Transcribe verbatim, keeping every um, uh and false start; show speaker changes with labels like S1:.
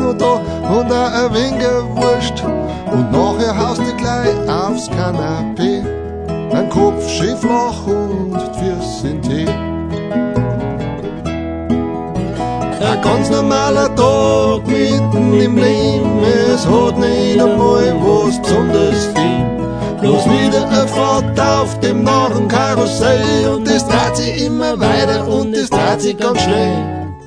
S1: und da und auch ein wenig Wurst. Und nachher haust du gleich aufs Kanapee, ein Kopf schön flach und die Füße in Tee. Ein ganz normaler Tag mitten im Leben, es hat nicht einmal was besonders viel. Bloß wieder eine Fahrt auf dem Narrenkarussell und es dreht sich immer weiter und es dreht sich ganz schnell.